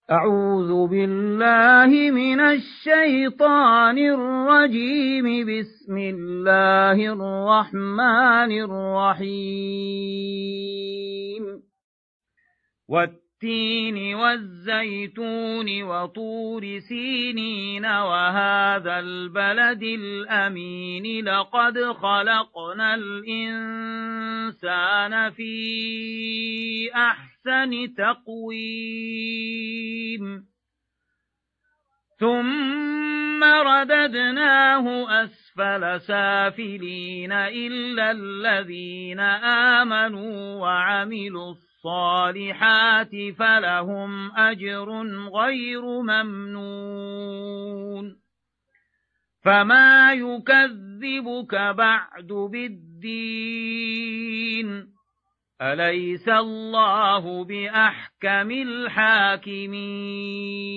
أعوذ بالله من الشيطان الرجيم. بسم الله الرحمن الرحيم. والتين والزيتون وطور سينين وهذا البلد الأمين لقد خلقنا الإنسان في أحسن تقويم ثم رددناه أسفل سافلين إلا الذين آمنوا وعملوا الصالحات فلهم أجر غير ممنون. فما يكذبك بعد بالدين؟ أليس الله بأحكم الحاكمين؟